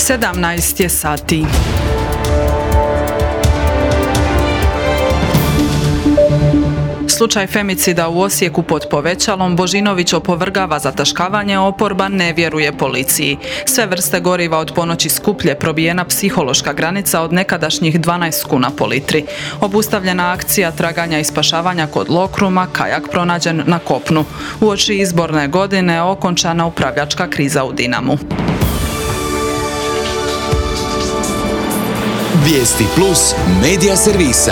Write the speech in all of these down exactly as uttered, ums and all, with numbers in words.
sedamnaest je sati. Slučaj femicida u Osijeku pod povećalom, Božinović opovrgava zataškavanje, oporba ne vjeruje policiji. Sve vrste goriva od ponoći skuplje, probijena psihološka granica od nekadašnjih dvanaest kuna po litri. Obustavljena akcija traganja i spašavanja kod Lokruma, kajak pronađen na kopnu. Uoči izborne godine okončana upravljačka kriza u Dinamu. Vijesti plus medija servisa.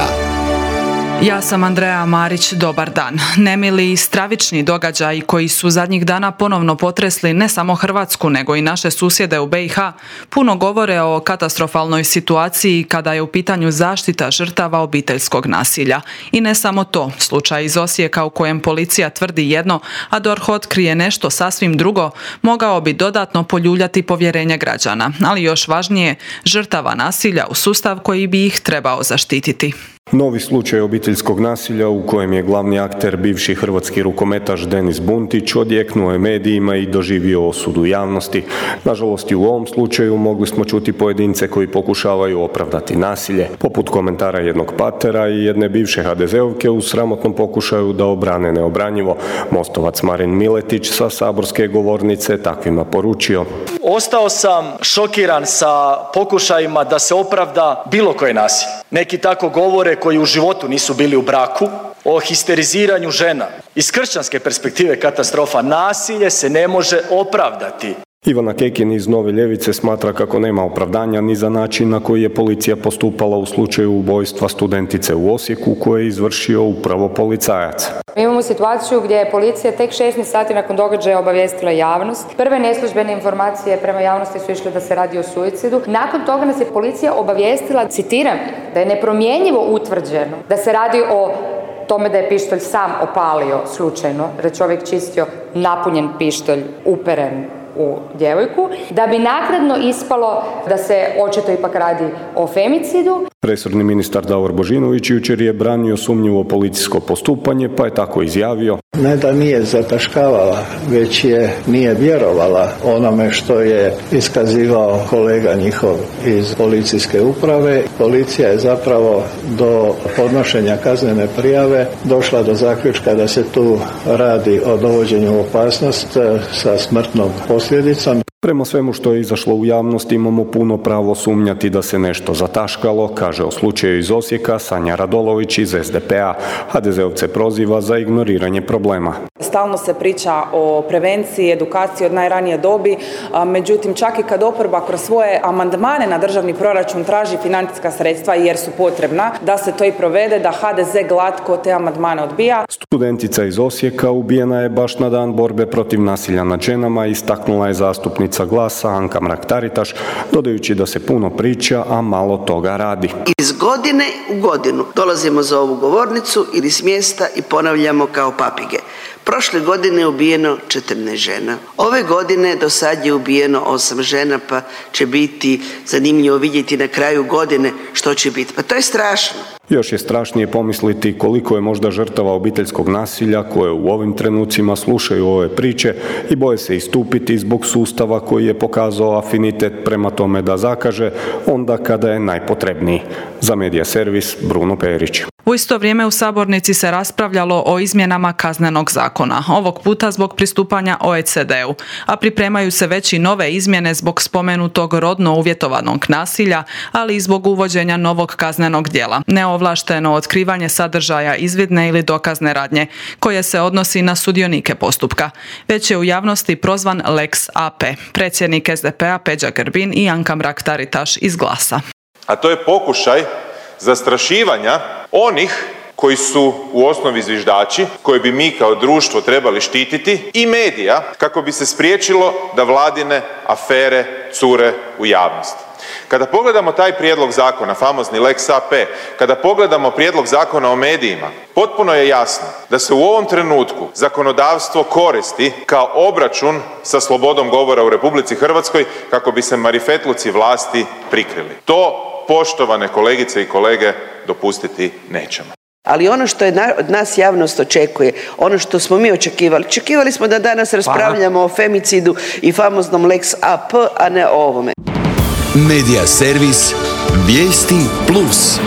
Ja sam Andreja Marić, dobar dan. Nemili i stravični događaji koji su zadnjih dana ponovno potresli ne samo Hrvatsku nego i naše susjede u be i ha puno govore o katastrofalnoj situaciji kada je u pitanju zaštita žrtava obiteljskog nasilja. I ne samo to, slučaj iz Osijeka u kojem policija tvrdi jedno, a D O R H otkrije nešto sasvim drugo, mogao bi dodatno poljuljati povjerenje građana, ali još važnije, žrtava nasilja u sustav koji bi ih trebao zaštititi. Novi slučaj obiteljskog nasilja u kojem je glavni akter bivši hrvatski rukometaš Denis Buntić odjeknuo je medijima i doživio osudu javnosti. Nažalost i u ovom slučaju mogli smo čuti pojedince koji pokušavaju opravdati nasilje, poput komentara jednog patera i jedne bivše ha de zeovke u sramotnom pokušaju da obrane neobranjivo. Mostovac Marin Miletić sa saborske govornice takvima poručio: Ostao sam šokiran sa pokušajima da se opravda bilo koje nasilje. Neki tako govore koji u životu nisu bili u braku, o histeriziranju žena. Iz kršćanske perspektive katastrofa, nasilje se ne može opravdati. Ivana Kekin iz Nove ljevice smatra kako nema opravdanja ni za način na koji je policija postupala u slučaju ubojstva studentice u Osijeku koje je izvršio upravo policajac. Mi imamo situaciju gdje je policija tek šesnaest sati nakon događaja obavijestila javnost. Prve neslužbene informacije prema javnosti su išle da se radi o suicidu. Nakon toga nas je policija obavijestila, citiram, da je nepromjenjivo utvrđeno da se radi o tome da je pištolj sam opalio slučajno, da je čovjek čistio napunjen pištolj uperen u djevojku, da bi naknadno ispalo da se očito ipak radi o femicidu. Resorni ministar Davor Božinović jučer je branio sumnjivo policijsko postupanje, pa je tako izjavio: Ne da nije zataškavala, već je nije vjerovala onome što je iskazivao kolega njihov iz policijske uprave. Policija je zapravo do podnošenja kaznene prijave došla do zaključka da se tu radi o dovođenju u opasnost sa smrtnom posljedicom. Prema svemu što je izašlo u javnost imamo puno pravo sumnjati da se nešto zataškalo, kaže o slučaju iz Osijeka Sanja Radolović iz es de pe a. ha de zeovce proziva za ignoriranje problema. Stalno se priča o prevenciji, edukaciji od najranije dobi, a, međutim čak i kad oporba kroz svoje amandmane na državni proračun traži financijska sredstva jer su potrebna da se to i provede, da ha de ze glatko te amandmane odbija. Studentica iz Osijeka ubijena je baš na dan borbe protiv nasilja nad ženama, istaknula je zastupnica Glasa Anka Mrak-Taritaš, dodajući da se puno priča, a malo toga radi. Iz godine u godinu dolazimo za ovu govornicu ili s mjesta i ponavljamo kao papige. Prošle godine je ubijeno četrnaest žena. Ove godine do sad je ubijeno osam žena, pa će biti zanimljivo vidjeti na kraju godine što će biti. Pa to je strašno. Još je strašnije pomisliti koliko je možda žrtava obiteljskog nasilja koje u ovim trenucima slušaju ove priče i boje se istupiti zbog sustava koji je pokazao afinitet prema tome da zakaže onda kada je najpotrebniji. Za Medija servis Bruno Perić. U isto vrijeme u sabornici se raspravljalo o izmjenama kaznenog zakona, ovog puta zbog pristupanja o e ce de u, a pripremaju se već i nove izmjene zbog spomenutog rodno uvjetovanog nasilja, ali i zbog uvođenja novog kaznenog djela, neovlašteno otkrivanje sadržaja izvidne ili dokazne radnje, koje se odnosi na sudionike postupka. Već je u javnosti prozvan lex a pe, predsjednik es de pe a Peđa Grbin i Anka Mrak-Taritaš iz Glasa. A to je pokušaj zastrašivanja onih koji su u osnovi zviždači, koje bi mi kao društvo trebali štititi, i medija, kako bi se spriječilo da vladine afere cure u javnost. Kada pogledamo taj prijedlog zakona, famozni lex a pe, kada pogledamo prijedlog zakona o medijima, potpuno je jasno da se u ovom trenutku zakonodavstvo koristi kao obračun sa slobodom govora u Republici Hrvatskoj kako bi se marifetluci vlasti prikrili. To, poštovane kolegice i kolege, dopustiti nećemo. Ali ono što je od nas javnost očekuje, ono što smo mi očekivali, očekivali smo da danas raspravljamo o femicidu i famoznom lex a pe, a ne o ovome. Medija servis Vijesti Plus.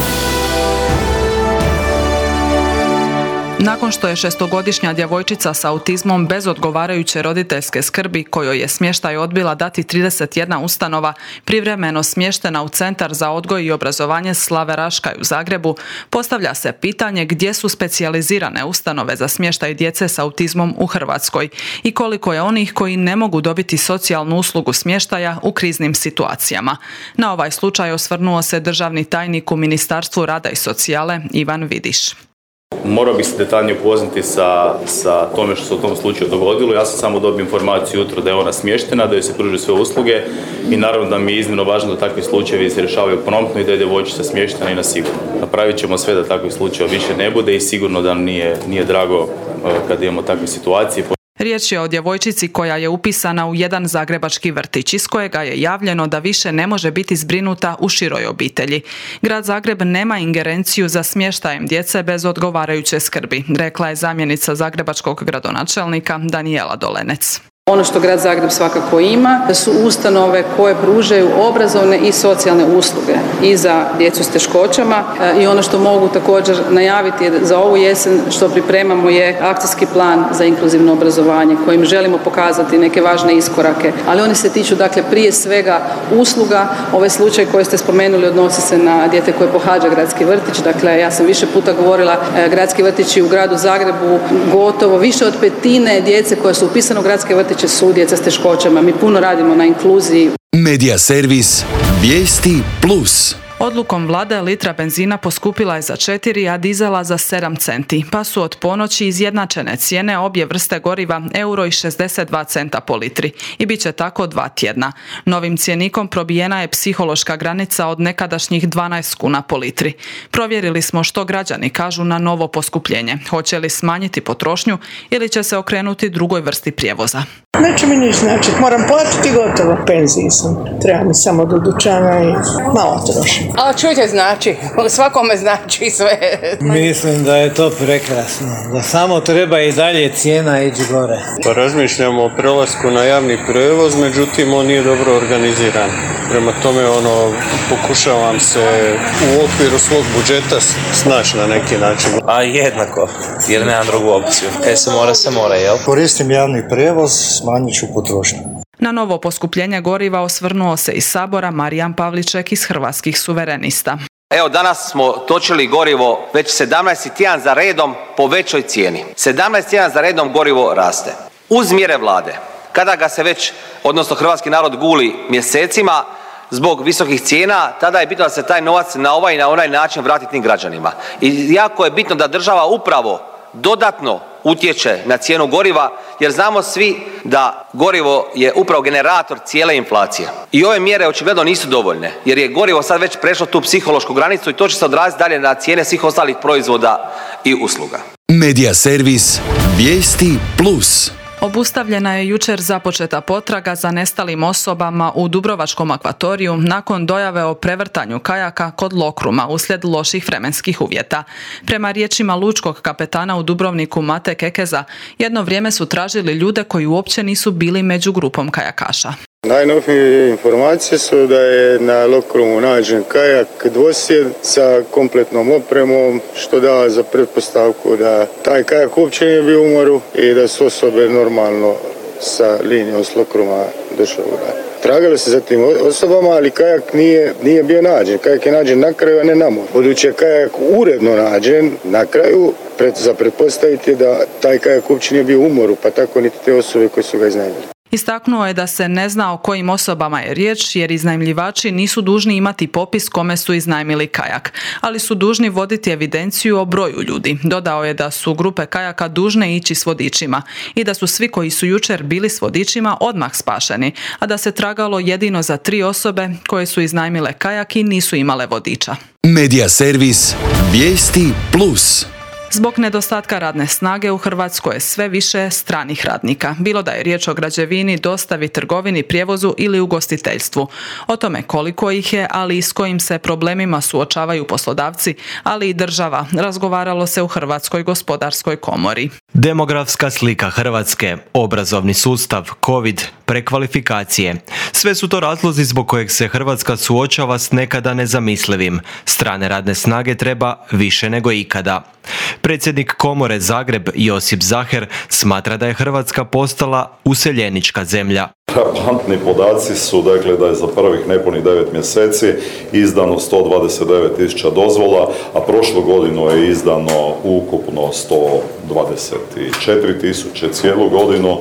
Nakon što je šestogodišnja djevojčica sa autizmom bez odgovarajuće roditeljske skrbi, kojoj je smještaj odbila dati trideset jedna ustanova, privremeno smještena u Centar za odgoj i obrazovanje Slave Raškaj u Zagrebu, postavlja se pitanje gdje su specijalizirane ustanove za smještaj djece sa autizmom u Hrvatskoj i koliko je onih koji ne mogu dobiti socijalnu uslugu smještaja u kriznim situacijama. Na ovaj slučaj osvrnuo se državni tajnik u Ministarstvu rada i socijale Ivan Vidiš. Morao bih se detaljnije upoznati sa, sa tome što se u tom slučaju dogodilo. Ja sam samo dobio informaciju jutro da je ona smještena, da joj se pruže sve usluge i naravno da mi je iznimno važno da takvi slučajevi se rješavaju promptno i da je djevojčica smještena i na sigurno. Napravit ćemo sve da takvih slučajeva više ne bude i sigurno da nije, nije drago kad imamo takve situacije. Riječ je o djevojčici koja je upisana u jedan zagrebački vrtić iz kojega je javljeno da više ne može biti zbrinuta u široj obitelji. Grad Zagreb nema ingerenciju za smještajem djece bez odgovarajuće skrbi, rekla je zamjenica zagrebačkog gradonačelnika Danijela Dolenec. Ono što grad Zagreb svakako ima su ustanove koje pružaju obrazovne i socijalne usluge i za djecu s teškoćama i ono što mogu također najaviti je za ovu jesen što pripremamo je akcijski plan za inkluzivno obrazovanje kojim želimo pokazati neke važne iskorake, ali oni se tiču dakle prije svega usluga. Ovaj slučaj koji ste spomenuli odnosi se na dijete koje pohađa gradski vrtić, dakle ja sam više puta govorila gradski vrtići u gradu Zagrebu gotovo više od petine djece koja su upisane u gradske vrtiće su djeca s teškoćama. Mi puno radimo na inkluziji. Medija servis Vijesti Plus. Odlukom vlade litra benzina poskupila je za četiri, a dizela za sedam centi, pa su od ponoći izjednačene cijene obje vrste goriva euro i šezdeset dva centa po litri i bit će tako dva tjedna. Novim cjenikom probijena je psihološka granica od nekadašnjih dvanaest kuna po litri. Provjerili smo što građani kažu na novo poskupljenje. Hoće li smanjiti potrošnju ili će se okrenuti drugoj vrsti prijevoza? Neće mi niš znači, moram platiti gotovo. Penziji sam, treba mi samo do dućana i malo trošim. A čujte, znači, svakome znači sve. Mislim da je to prekrasno, da samo treba i dalje cijena ići gore. Pa razmišljamo o prelasku na javni prevoz, međutim on nije dobro organiziran. Prema tome ono, pokušavam se u okviru svog budžeta snaći na neki način. A jednako, jer nemam drugu opciju. E se mora, se mora, jel? Koristim javni prevoz, smanjit ću potrošnju. Na novo poskupljenje goriva osvrnuo se iz Sabora Marijan Pavliček iz Hrvatskih suverenista. Evo danas smo točili gorivo već sedamnaesti tjedan za redom po većoj cijeni. sedamnaesti tjedan za redom gorivo raste. Uz mjere vlade, kada ga se već, odnosno hrvatski narod guli mjesecima zbog visokih cijena, tada je bitno da se taj novac na ovaj i na onaj način vrati tim građanima. I jako je bitno da država upravo dodatno utječe na cijenu goriva jer znamo svi da gorivo je upravo generator cijele inflacije. I ove mjere očigledno nisu dovoljne jer je gorivo sad već prešlo tu psihološku granicu i to će se odraziti dalje na cijene svih ostalih proizvoda i usluga. Medija servis Vijesti Plus. Obustavljena je jučer započeta potraga za nestalim osobama u Dubrovačkom akvatoriju nakon dojave o prevrtanju kajaka kod Lokruma uslijed loših vremenskih uvjeta. Prema riječima lučkog kapetana u Dubrovniku Mate Kekeza, jedno vrijeme su tražili ljude koji uopće nisu bili među grupom kajakaša. Najnovije informacije su da je na Lokrumu nađen kajak dvosjed sa kompletnom opremom, što dava za pretpostavku da taj kajak uopće nije bio u moru i da su osobe normalno sa linijom s Lokruma došle u rad. Tragali se za tim osobama, ali kajak nije, nije bio nađen. Kajak je nađen na kraju, a ne na moru. Budući je kajak uredno nađen na kraju, pred, za pretpostaviti da taj kajak uopće nije bio u moru, pa tako niti te osobe koje su ga iznajmili. Istaknuo je da se ne zna o kojim osobama je riječ jer iznajmljivači nisu dužni imati popis kome su iznajmili kajak, ali su dužni voditi evidenciju o broju ljudi. Dodao je da su grupe kajaka dužne ići s vodičima i da su svi koji su jučer bili s vodičima odmah spašeni, a da se tragalo jedino za tri osobe koje su iznajmile kajak i nisu imale vodiča. Medija servis Vijesti Plus. Zbog nedostatka radne snage u Hrvatskoj je sve više stranih radnika, bilo da je riječ o građevini, dostavi, trgovini, prijevozu ili ugostiteljstvu. O tome koliko ih je, ali i s kojim se problemima suočavaju poslodavci, ali i država, razgovaralo se u Hrvatskoj gospodarskoj komori. Demografska slika Hrvatske, obrazovni sustav, covid, prekvalifikacije. Sve su to razlozi zbog kojeg se Hrvatska suočava s nekada nezamislivim. Strane radne snage treba više nego ikada. Predsjednik Komore Zagreb Josip Zaher smatra da je Hrvatska postala useljenička zemlja. Frapantni podaci su dakle da je za prvih nepunih devet mjeseci izdano sto dvadeset devet tisuća dozvola, a prošlu godinu je izdano ukupno sto dvadeset četiri tisuće cijelu godinu,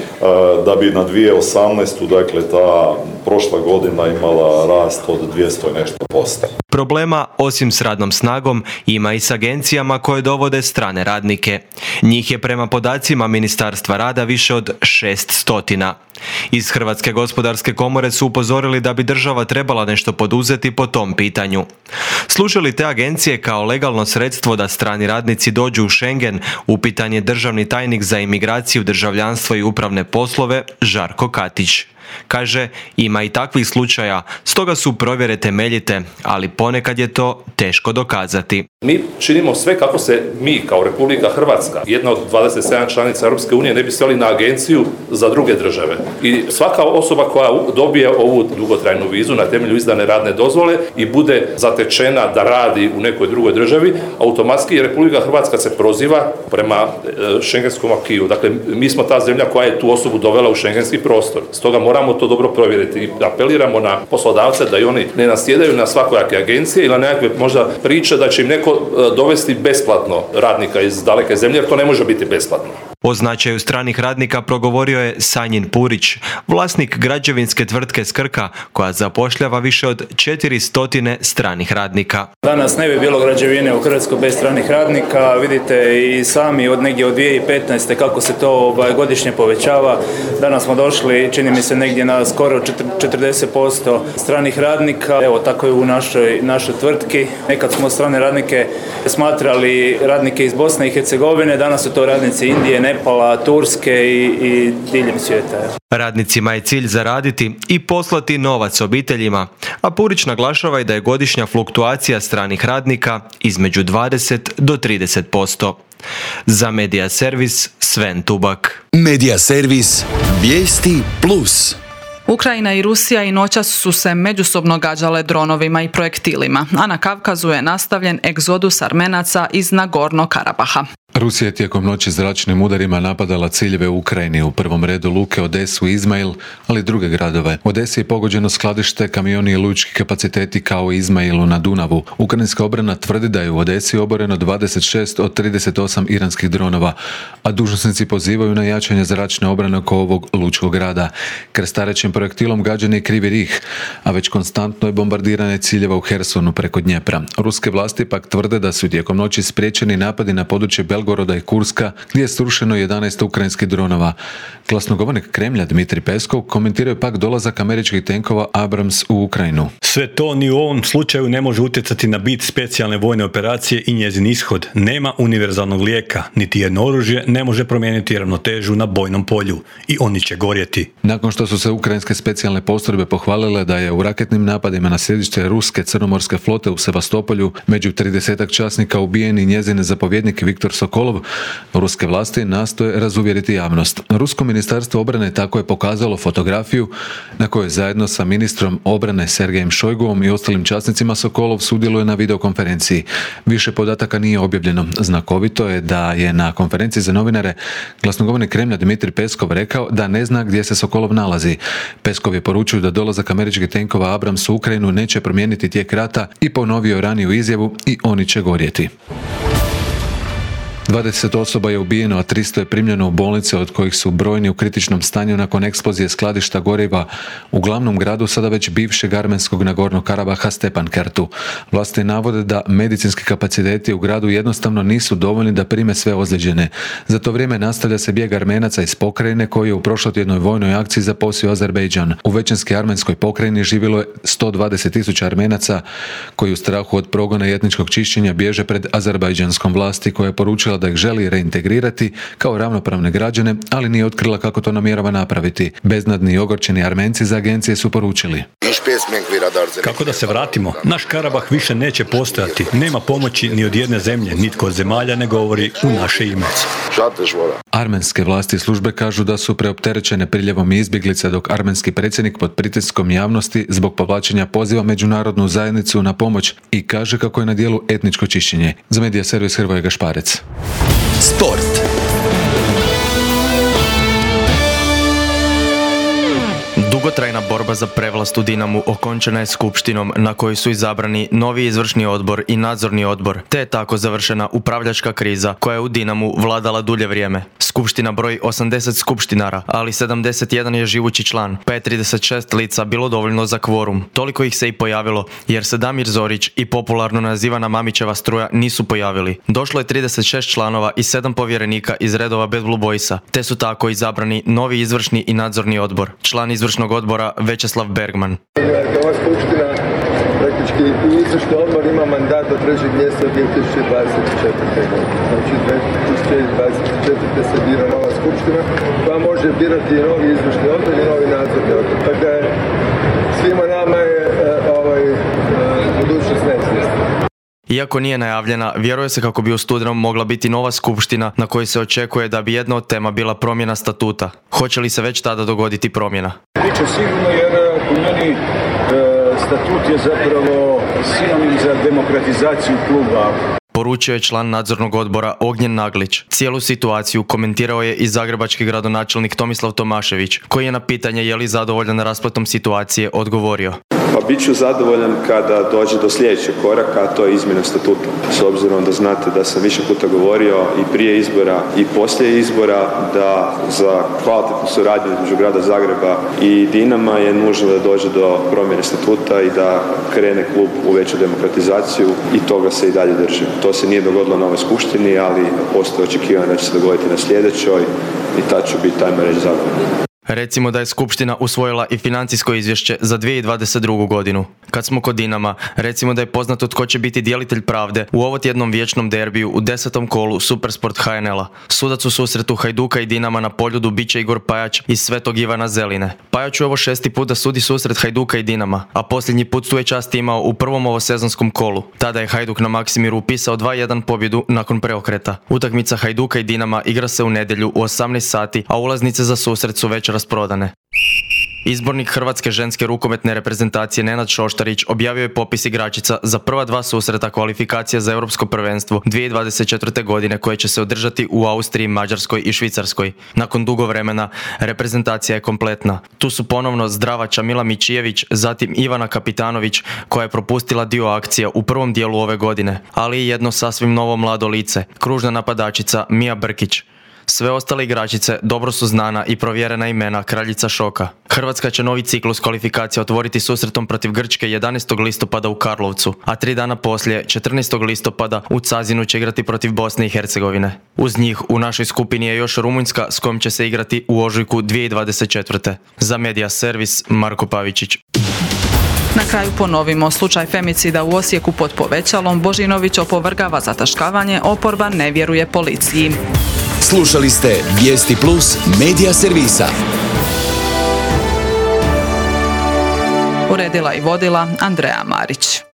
da bi na dvije tisuće osamnaestu dakle ta prošla godina imala rast od dvjesto i nešto posto. Problema, osim s radnom snagom, ima i s agencijama koje dovode strane radnike. Njih je prema podacima Ministarstva rada više od šest stotina. Iz Hrvatske gospodarske komore su upozorili da bi država trebala nešto poduzeti po tom pitanju. Služe li te agencije kao legalno sredstvo da strani radnici dođu u Schengen, upitan je državni tajnik za imigraciju, državljanstvo i upravne poslove Žarko Katić. Kaže, ima i takvih slučaja, stoga su provjere temeljite, ali ponekad je to teško dokazati. Mi činimo sve kako se mi kao Republika Hrvatska, jedna od dvadeset sedam članica Europske unije, ne bi sveli na agenciju za druge države. I svaka osoba koja dobije ovu dugotrajnu vizu na temelju izdane radne dozvole i bude zatečena da radi u nekoj drugoj državi, automatski Republika Hrvatska se proziva prema šengenskom akiju. Dakle, mi smo ta zemlja koja je tu osobu dovela u šengenski prostor. Stoga moramo to dobro provjeriti i apeliramo na poslodavce da i oni ne nasjedaju na svakojake agencije ili na nekakve možda priče da će im neko dovesti besplatno radnika iz daleke zemlje, jer to ne može biti besplatno. O značaju stranih radnika progovorio je Sanjin Purić, vlasnik građevinske tvrtke Skrka, koja zapošljava više od četiristo stranih radnika. Danas ne bi bilo građevine u Hrvatskoj bez stranih radnika. Vidite i sami od negdje od dvije tisuće petnaeste kako se to ovaj, godišnje povećava. Danas smo došli, čini mi se, negdje na skoro četrdeset posto stranih radnika. Evo, tako je u našoj, našoj tvrtki. Nekad smo strane radnike smatrali radnike iz Bosne i Hercegovine, danas su to radnici Indije, Nepala, Turske i, i diljem svijeta. Radnicima je cilj zaraditi i poslati novac obiteljima, a Purić naglašava i da je godišnja fluktuacija stranih radnika između dvadeset do trideset posto. Za Medija Servis, Sven Tubak. Medija Servis, vijesti plus. Ukrajina i Rusija i noćas su se međusobno gađale dronovima i projektilima, a na Kavkazu je nastavljen egzodus Armenaca iz Nagorno Karabaha. Rusija je tijekom noći zračnim udarima napadala ciljeve u Ukrajini, u prvom redu luke Odesu i Izmail, ali i druge gradove. U Odesi je pogođeno skladište, kamioni i lučki kapaciteti kao i Izmailu na Dunavu. Ukrajinska obrana tvrdi da je u Odesi oboreno dvadeset šest od trideset osam iranskih dronova, a dužnosnici pozivaju na jačanje zračne obrane oko ovog lučkog grada. Krstarećim projektilom gađan je Krivi Rih, a već konstantno je bombardiranje ciljeva u Hersonu preko Dnjepra. Ruske vlasti pak tvrde da su tijekom noći spriječeni napadi na područje Belgoroda i Kurska, gdje je srušeno jedanaest ukrajinskih dronova. Glasnogovornik Kremlja Dmitrij Peskov komentirao je pak dolazak američkih tenkova Abrams u Ukrajinu. Sve to ni u ovom slučaju ne može utjecati na bit specijalne vojne operacije i njezin ishod. Nema univerzalnog lijeka, niti jedno oružje ne može promijeniti ravnotežu na bojnom polju i oni će gorjeti. Nakon što su se ukrajinske specijalne postrojbe pohvalile da je u raketnim napadima na sjedište ruske crnomorske flote u Sevastopolju među tridesetak časnika ubijen i njezin zapovjednik Viktor Sokolov, ruske vlasti nastoje razuvjeriti javnost. Rusko ministarstvo obrane tako je pokazalo fotografiju na kojoj zajedno sa ministrom obrane Sergejem Šojguom i ostalim časnicima Sokolov sudjeluje na videokonferenciji. Više podataka nije objavljeno. Znakovito je da je na konferenciji za novinare glasnogovornik Kremlja Dmitrij Peskov rekao da ne zna gdje se Sokolov nalazi. Peskov je poručio da dolazak američkih tenkova Abrams u Ukrajinu neće promijeniti tijek rata i ponovio raniju izjavu i oni će gorjeti. dvadeset osoba je ubijeno, a tristo je primljeno u bolnice, od kojih su brojni u kritičnom stanju nakon eksplozije skladišta goriva u glavnom gradu sada već bivšeg armenskog Nagornog Karabaha Stepankertu. Vlasti navode da medicinski kapaciteti u gradu jednostavno nisu dovoljni da prime sve ozlijeđene. Za to vrijeme nastavlja se bijeg Armenaca iz pokrajine koji je u prošlotjednoj vojnoj akciji zaposio Azerbejdžan. U većinski armenskoj pokrajini živjelo je sto dvadeset tisuća Armenaca koji u strahu od progona i etničkog čišćenja bježe pred azerbejdžanskom vlasti koja je poručila da ih želi reintegrirati kao ravnopravne građane, ali nije otkrila kako to namjerava napraviti. Beznadni i ogorčeni Armenci za agencije su poručili: Kako da se vratimo? Naš Karabah više neće postojati. Nema pomoći ni od jedne zemlje, nitko od zemalja ne govori u naše ime. Armenske vlasti i službe kažu da su preopterećene priljevom izbjeglica, dok armenski predsjednik pod pritiskom javnosti zbog povlačenja poziva međunarodnu zajednicu na pomoć i kaže kako je na dijelu etničko čišćenje. Za Medija servis Hrvoje Gašparec. Sport. Dugotrajna borba za prevlast u Dinamu okončena je skupštinom na kojoj su izabrani novi izvršni odbor i nadzorni odbor, te je tako završena upravljačka kriza koja je u Dinamu vladala dulje vrijeme. Skupština broji osamdeset skupštinara, ali sedamdeset jedan je živući član, pa je trideset šest lica bilo dovoljno za kvorum. Toliko ih se i pojavilo, jer se Damir Zorić i popularno nazivana Mamićeva struja nisu pojavili. Došlo je trideset šest članova i sedam povjerenika iz redova Bad Blue Boysa, te su tako izabrani novi izvršni i nadzorni odbor. Član izvršnog odbora Večeslav Bergman. Ova skupština praktički i izvršni odbor ima mandat do trećeg mjesta dvije tisuće dvadeset četvrte. Znači dvije tisuće dvadeset četvrte se bira nova skupština koja može birati i novi izvršni odbor i novi nadzorni odbor. Tako da svima nama je ovaj, budućnost neizvjesna. Iako nije najavljena, vjeruje se kako bi u studenom mogla biti nova skupština na kojoj se očekuje da bi jedna od tema bila promjena statuta. Hoće li se već tada dogoditi promjena? Biće sigurno jer po meni e, statut je zapravo sinonim za demokratizaciju kluba. Poručio je član nadzornog odbora Ognjen Naglić. Cijelu situaciju komentirao je i zagrebački gradonačelnik Tomislav Tomašević, koji je na pitanje je li zadovoljan raspletom situacije odgovorio. Pa bit ću zadovoljan kada dođe do sljedećeg koraka, a to je izmjena statuta. S obzirom da znate da sam više puta govorio i prije izbora i poslije izbora da za kvalitetnu suradnju između grada Zagreba i Dinama je nužno da dođe do promjene statuta i da krene klub u veću demokratizaciju i toga se i dalje drži. To se nije dogodilo na ovoj skupštini, ali postoje očekivanja da će se dogoditi na sljedećoj i tad ću biti, ajmo reći, zadovoljan. Recimo da je skupština usvojila i financijsko izvješće za dvije tisuće dvadeset drugu godinu. Kad smo kod Dinama, recimo da je poznato tko će biti djelitelj pravde u ovotjednom vječnom derbiju u desetom kolu Supersport H N L-a. Sudac u susretu Hajduka i Dinama na Poljudu bit će Igor Pajač iz Svetog Ivana Zeline. Pajač je ovo šesti put da sudi susret Hajduka i Dinama, a posljednji put tu je čast imao u prvom ovosezonskom kolu. Tada je Hajduk na Maksimiru upisao dva jedan pobjedu nakon preokreta. Utakmica Hajduka i Dinama igra se u nedjelju u osamnaest sati, a ulaznice za susret su već rasprodane. Izbornik Hrvatske ženske rukometne reprezentacije Nenad Šoštarić objavio je popis igračica za prva dva susreta kvalifikacija za Europsko prvenstvo dvije tisuće dvadeset četvrte godine koje će se održati u Austriji, Mađarskoj i Švicarskoj. Nakon dugo vremena reprezentacija je kompletna. Tu su ponovno zdrava Čamila Mičijević, zatim Ivana Kapitanović koja je propustila dio akcija u prvom dijelu ove godine, ali i jedno sasvim novo mlado lice, kružna napadačica Mija Brkić. Sve ostale igračice dobro su znana i provjerena imena kraljica šoka. Hrvatska će novi ciklus kvalifikacija otvoriti susretom protiv Grčke jedanaestog listopada u Karlovcu, a tri dana poslije, četrnaestog listopada, u Cazinu će igrati protiv Bosne i Hercegovine. Uz njih u našoj skupini je još Rumunjska s kojom će se igrati u ožujku dvije tisuće dvadeset četvrte. Za Medija servis Marko Pavičić. Na kraju ponovimo slučaj femicida u Osijeku pod Povećalom. Božinović opovrgava zataškavanje, oporba ne vjeruje policiji. Slušali ste Vijesti Plus Medija servisa. Uredila i vodila Andreja Marić.